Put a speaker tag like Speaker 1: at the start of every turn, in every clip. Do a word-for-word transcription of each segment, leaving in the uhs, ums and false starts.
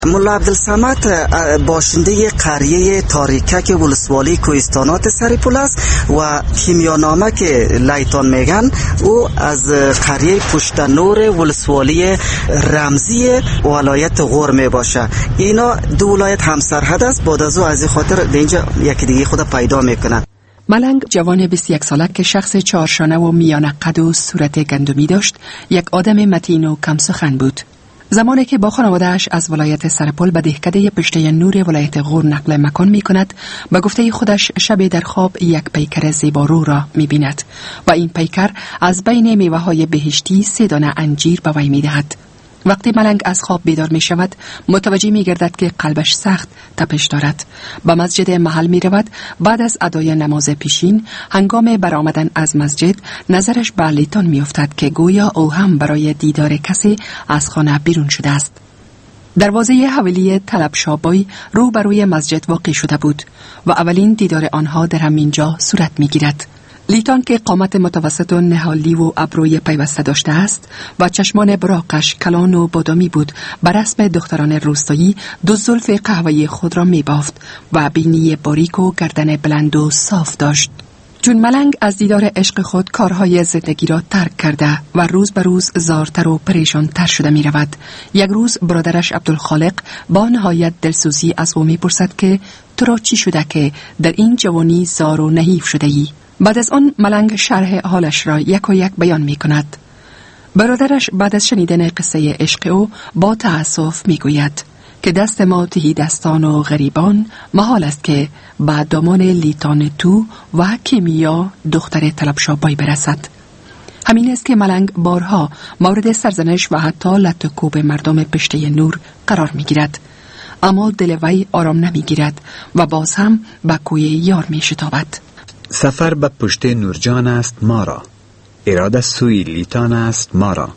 Speaker 1: ملا عبدالصمد باشنده قریه تاریکک ولسوالی کوهستانات سرپل است و کیمیانامه که لیتان میگن او از قریه پشت نور ولسوالی رمزی ولایت غور می باشه. اینا دو ولایت همسرحد است. بعد از او از خاطر اینجا یکی دیگه خود پیدا میکنن.
Speaker 2: ملنگ جوان بیست و یک ساله که شخص چهارشانه و میانه قد و صورت گندمی داشت، یک آدم متین و کم سخن بود. زمانی که با خانواده‌اش از ولایت سرپل به دهکده پشته نور ولایت غور نقل مکان می کند، به گفته خودش شب در خواب یک پیکر زیبارو را می بیند و این پیکر از بین میوه های بهشتی سه دانه انجیر به وی می دهد. وقتی ملنگ از خواب بیدار می شود، متوجه می گردد که قلبش سخت تپش دارد. به مسجد محل می رود. بعد از ادای نماز پیشین، هنگام برآمدن از مسجد، نظرش به لیتان می افتد که گویا او هم برای دیدار کسی از خانه بیرون شده است. دروازه حویلی طلب شابای رو بروی مسجد واقع شده بود و اولین دیدار آنها در همین جا صورت می گیرد. لیتان که قامت متوسط و نهالی و ابروی پیوسته داشته است و چشمان براقش کلان و بادامی بود، بر رسم دختران روستایی دو زلف قهوه‌ای خود را می بافت و بینی باریک و گردن بلند و صاف داشت. چون ملنگ از دیدار عشق خود کارهای زندگی را ترک کرده و روز به روز زارتر و پریشان تر شده می رود، یک روز برادرش عبدالخالق با نهایت دلسوزی از او می پرسد که تو را چی شده که در این جوانی زار و نحیف شده ای؟ بعد از آن ملنگ شرح حالش را یک و یک بیان می کند. برادرش بعد از شنیدن قصه عشق او با تأسف می گوید که دست ما تهی دستان و غریبان محال است که بعد دامان لیتان تو و کیمیا دختر طلب شابای برسد. همین است که ملنگ بارها مورد سرزنش و حتی لط و کوب مردم پشته نور قرار می گیرد، اما دل وی آرام نمی گیرد و باز هم به کوی یار می شتابد.
Speaker 3: سفر به پشت نورجان است ما را، اراده سوی لیتان است ما را،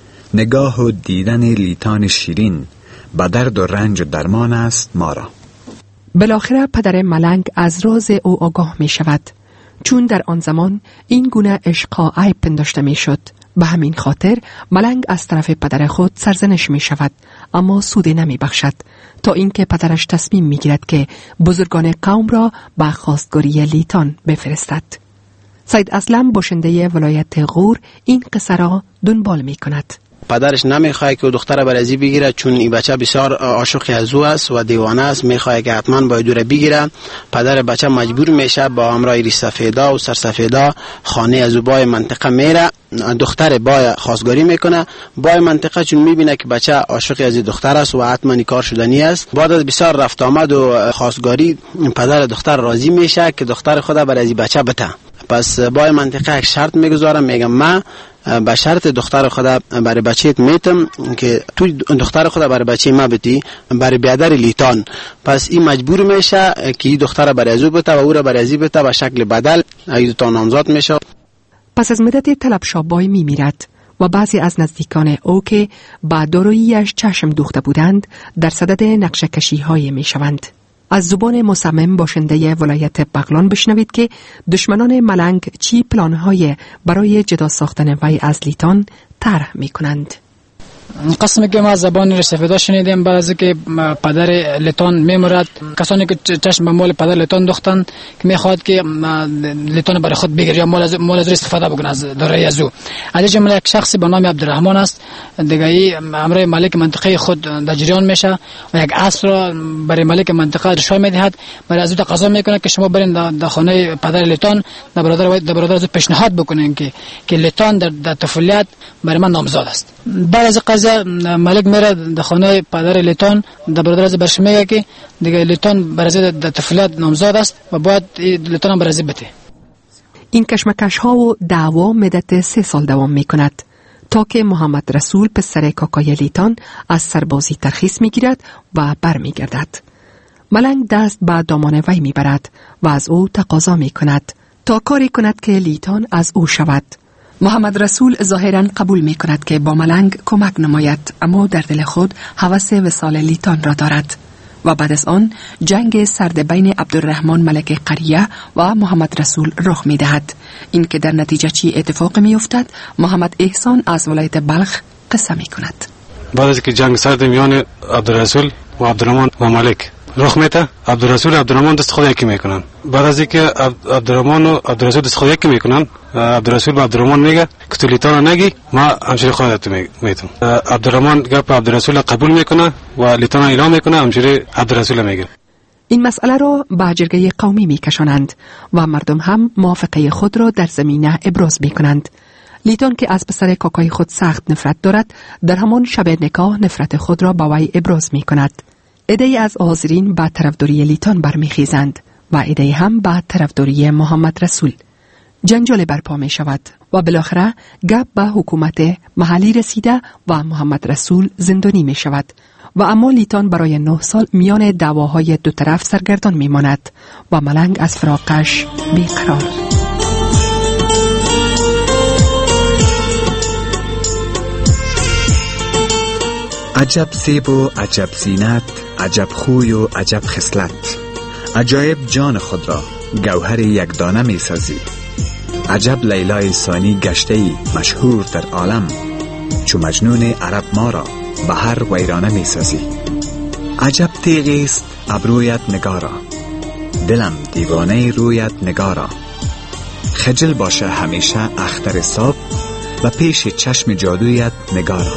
Speaker 3: نگاه و دیدن لیتان شیرین به درد و رنج و درمان است ما را.
Speaker 2: بالاخره پدر ملنگ از راز او آگاه می شود، چون در آن زمان این گونه عشقا عیب پنداشته می شد. به همین خاطر ملنگ از طرف پدر خود سرزنش می شود، اما سود نمی بخشد، تا اینکه پدرش تصمیم می گیرد که بزرگان قوم را به خواستگاری لیتان بفرستد. سید اسلم باشنده ولایت غور این قصه را دنبال می کند.
Speaker 4: پدرش نمیخواد که دختر برازی بگیره، چون این بچه بسیار عاشق از او است و دیوانه است، میخواد که حتما باید او را بگیره. پدر بچه مجبور میشه با همراه ریش سفیدا و سرسفیدا خانه از او بای منطقه میره. دختر بای خواستگاری میکنه. بای منطقه چون میبینه که بچه عاشق از دختر است و حتما کار شدنی است، بعد از بسیار رفت آمد و خواستگاری پدر دختر راضی میشه که دختر خود برای بچه بده. پس بای منطقه یک شرط میگذاره، میگه من به شرط دختر خدا برای بچه‌ت میتم که تو دختر خدا برای بچه ما بتی برای بیادر لیتان. پس این مجبور میشه که این دختر برای ازو بته و او را برای ازی بته به شکل بدل ای تا نامزاد میشه.
Speaker 2: پس از مدت طلب شابای میمیرد و بعضی از نزدیکان او که با داروییش چشم دوخته بودند در صدد نقشه کشی های میشوند. از زبان مصمم باشنده ولایت بغلان بشنوید که دشمنان ملنگ چی پلانهای برای جدا ساختن وی از لیتان طرح می کنند.
Speaker 5: قسمی که ما زبان رسفیدا شنیدیم بعد از که پدر لیتان میمرد، کسانی که چشم به مال پدر لیتان دوختن که میخواد که لیتان برای خود بگیره یا مال از مال از استفاده بکنه از دارایی از او. از جمله یک شخصی به نام عبدالرحمن است، دیگه ای امر مالک منطقه خود در جریان میشه و یک اسب را برای مالک منطقه رشوه میدهد، برای از او تقاضا میکنه که شما برین در خانه پدر لیتان در برادر در برادر از پیشنهاد بکنین که که لیتان در, در طفولیت برای من نامزاد است. بعد از قضیه ملک میره در خانه پدر لیتان در برادر از برش میگه که دیگه لیتان برای در طفولیت نامزاد است و باید لیتان هم برای بده.
Speaker 2: این کشمکش ها و دعوا مدت سه سال دوام می کند تا که محمد رسول پسر کاکای لیتان از سربازی ترخیص می گیرد و بر می گردد. ملنگ دست به دامان وی می برد و از او تقاضا می کند تا کاری کند که لیتان از او شود. محمد رسول ظاهراً قبول می کند که با ملنگ کمک نماید، اما در دل خود هوس وصال لیتان را دارد و بعد از آن جنگ سرد بین عبدالرحمن ملک قریه و محمد رسول رخ می دهد. این که در نتیجه چی اتفاق می افتد محمد احسان از ولایت بلخ قصه می کند.
Speaker 6: بعد از که جنگ سرد میان عبدالرسول و عبدالرحمن و ملک رخ میته، عبدالرسول و عبدالرحمن دست خود یکی میکنن. بعد از اینکه عبدالرحمن و عبدالرسول دست خود یکی میکنن، عبدالرسول به عبدالرحمن میگه که تو لیتان نگی، ما همشری خودت میتونم. عبدالرحمن گپ عبدالرسول قبول میکنه و لیتان اعلام میکنه، همشری عبدالرسول میگه.
Speaker 2: این مسئله را به جرگه قومی میکشانند و مردم هم موافقه خود را در زمینه ابراز میکنند. لیتان که از پسر کاکای خود سخت نفرت دارد، در همان شب نکاح نفرت خود را به وی ابراز میکند. عده‌ای از حاضرین به طرفداری لیتان برمیخیزند و عده‌ای هم به طرفداری محمد رسول. جنجال برپا می شود و بالاخره گپ به حکومت محلی رسیده و محمد رسول زندانی می شود و اما لیتان برای نه سال میان دعواهای دو طرف سرگردان می ماند و ملنگ از فراقش بیقرار.
Speaker 3: عجب سیب و عجب زینت، عجب خوی و عجب خصلت، عجایب جان خود را گوهر یک دانه می سازی. عجب لیلای ثانی گشته‌ای مشهور در عالم، چو مجنون عرب ما را به هر ویرانه می سازی. عجب تیغی است ابرویت نگارا، دلم دیوانه رویت نگارا. خجل باشه همیشه اختر صاحب و پیش چشم جادویت نگارا.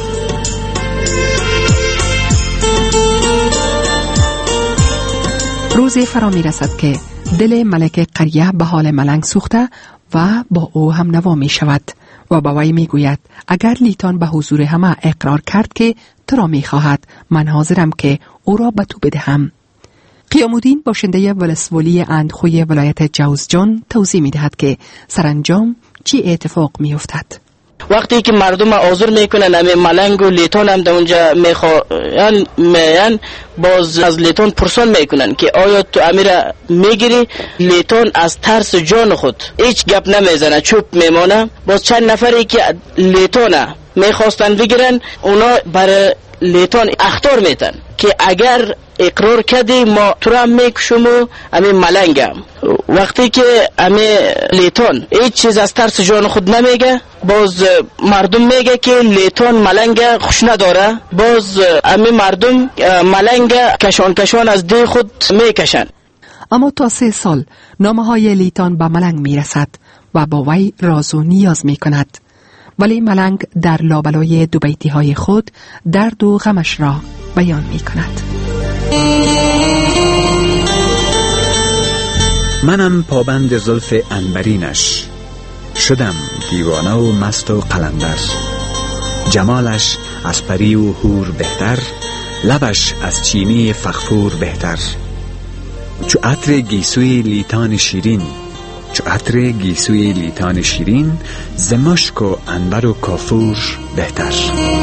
Speaker 2: روزی فرا می رسد که دل ملک قریه به حال ملنگ سوخته و با او هم نوا می شود و با وی می گوید اگر لیتان به حضور همه اقرار کرد که تو را می خواهد، من حاضرم که او را به تو بدهم. قیام الدین باشنده ولسوالی اندخوی ولایت جوزجان توضیح می دهد که سرانجام چی اتفاق می افتد.
Speaker 7: وقتی که مردم آزار میکنن، همه ملنگ و لیتان هم در اونجا میخوان میان، باز از لیتان پرسان میکنن که آیا تو امیر میگیری؟ لیتان از ترس جان خود هیچ گپ نمیزنه، چوب میمانه. باز چند نفری که لیتان میخواستن بگیرن، اونا برای لیتان اخطار میتن که اگر اقرار کردی ما تو را میکشم و همین ملنگم. وقتی که همین لیتان هیچ چیز از ترس جان خود نمیگه، باز مردم میگه که لیتان ملنگ خوش نداره، باز همین مردم ملنگ کشان کشان از دی خود میکشن.
Speaker 2: اما تا سه سال نامه های لیتان به ملنگ میرسد و با وی راز و نیاز میکند، ولی ملنگ در لابلای دو بیتی های خود درد و غمش را بیان میکند.
Speaker 3: منم پابند زلف عنبرینش، شدم دیوانه و مست و قلندر. جمالش از پری و حور بهتر، لبش از چینی فغفور بهتر. چو عطر گیسوی لیتان شیرین، چو عطر گیسوی لیتان شیرین، ز مشک و عنبر و کافور بهتر.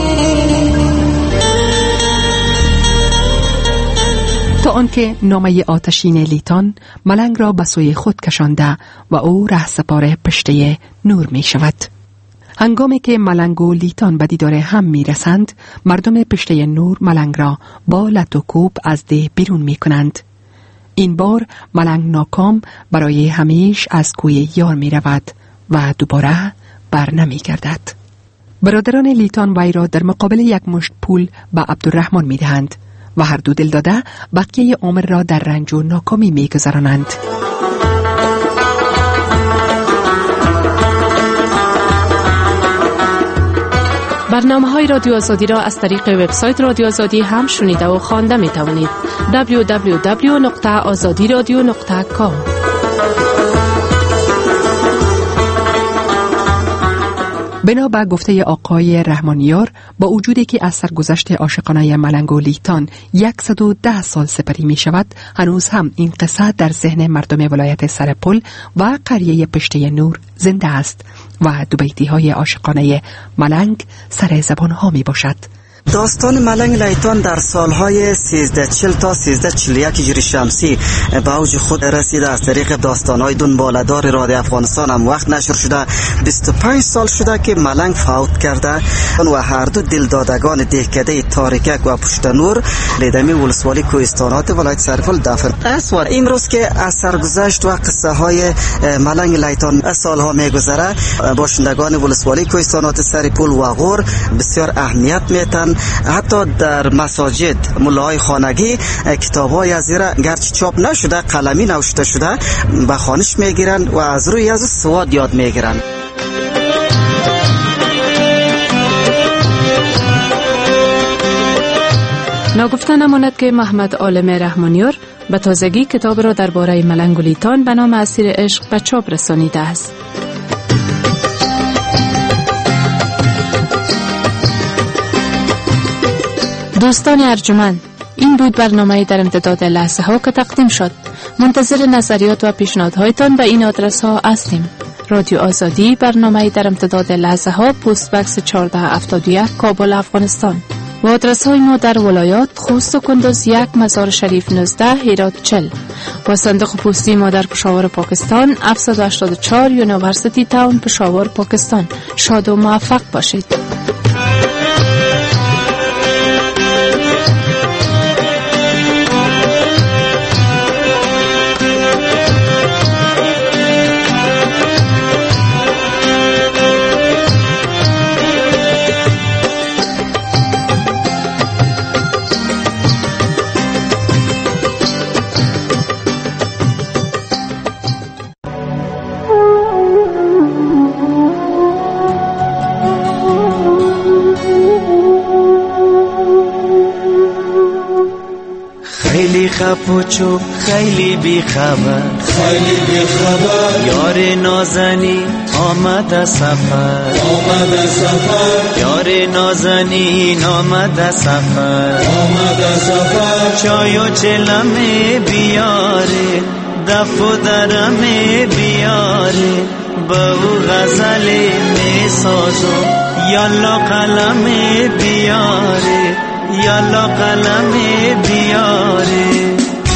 Speaker 2: تا آنکه نامه آتشین لیتان ملنگ را به سوی خود کشانده و او رهسپار پشته نور می شود. هنگامی که ملنگ و لیتان به دیدار هم می رسند، مردم پشته نور ملنگ را با لط و کوب از ده بیرون می کنند. این بار ملنگ ناکام برای همیش از کوی یار می رود و دوباره بر نمی گردد. برادران لیتان وی را در مقابل یک مشت پول به عبدالرحمن می دهند و هر دو دل داده بقیه عمر را در رنج و ناکامی می گذرانند.
Speaker 8: برنامه‌های رادیو آزادی را از طریق وبسایت رادیو آزادی هم شنیده و خوانده می توانید. دبلیو دبلیو دبلیو دات آزادی رادیو دات کام.
Speaker 2: بنا به گفته آقای رحمانیار، با وجودی که از سرگذشت عاشقانه ملنگ و لیتان صد و ده سال سپری می شود، هنوز هم این قصه در ذهن مردم ولایت سرپل و قریه پشته نور زنده است و دو بیتی های عاشقانه ملنگ سر زبان ها می باشد.
Speaker 1: داستان ملنگ لیتان در سالهای سیزده چل تا سیزده چل یک هجری شمسی به اوج خود رسیده. از طریق داستانهای دنباله‌دار رادیو افغانستان هم وقت نشر شده. بیست و پنج سال شده که ملنگ فوت کرده و هر دو دلدادگان دهکده تاریکک و پشت نور لیدمی ولسوالی کوهستانات ولایت سرپل دفن است. و امروز که از سرگذشت و قصه های ملنگ لیتان سالها میگذره، باشندگان ولسوالی کوهستانات سرپل و غور بسیار اهمیت میتن میگیرن. حتی در مساجد ملاهای خانگی کتاب‌های از زیرا گرچه چاپ نشده قلمی نوشته شده به خوانش میگیرن و از روی از سواد یاد میگیرن.
Speaker 8: ناگفته نماند که محمد عالم رحمانیار به تازگی کتاب را درباره ملنگ و لیتان به نام اسیر عشق به چاپ رسانیده است. دوستان ارجمند، این بود برنامه در امتداد لحظه ها که تقدیم شد. منتظر نظریات و پیشنهادهایتان به این آدرس ها هستیم: رادیو آزادی، برنامه در امتداد لحظه ها، پست بکس چهارده هفتاد و یک، کابل، افغانستان. و آدرس های ما در ولایات: خوست و کندوز یک، مزار شریف نوزده، هرات چهل. و صندوق پستی ما در پشاور پاکستان هفتصد و هشتاد و چهار، یونیورسیتی تاون، پشاور، پاکستان. شاد و موفق باشید.
Speaker 9: خپوچو خیلی بی خبر، خیلی بی خبر، یار نازنی آمد سفر، آمد سفر، یار نازنین آمد سفر، آمد سفر، چای و چلمه بیاره، دف و درمه بیاره، با او غزل می سازم، یالا قلم بیاره، یالا قلم بیاره.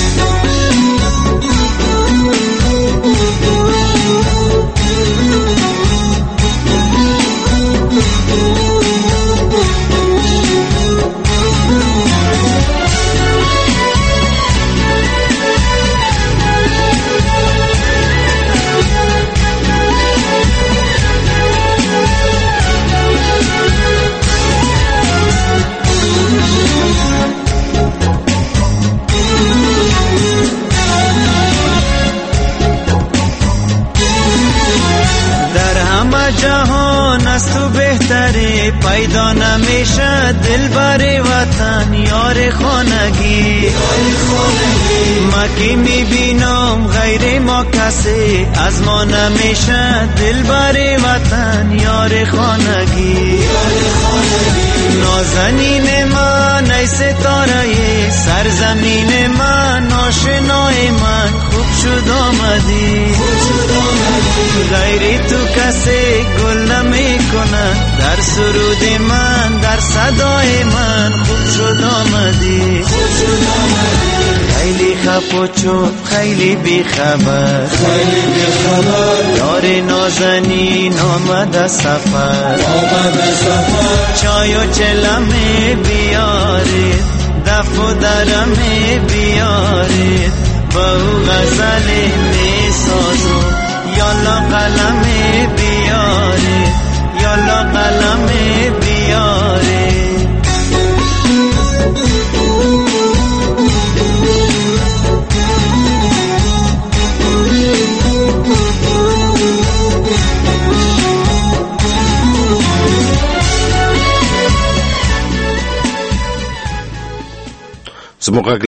Speaker 9: جهان از تو بهتره، پیدا نمیشه دلبر وطن، یار خانگی، ما که میبینم غیر ما کسی، از ما نمیشه دلبر وطن، یار خانگی. نازنین من ای ستاره سرزمین من، آشنای من خوب شد آمدی، غیر تو کسی گل نمی کنن، در سرود من در صدای من خوب شد آمدی. خیلی خپ و چوب خیلی بی خبر، خیلی بی خبر، یار نازنین آمد سفر، آمد سفر، چای و چلمه بیارید، دف و درمه بیارید، با او غزل می سازم، یالا قلم بیارید، یالا قلم بیارید.
Speaker 10: زموږ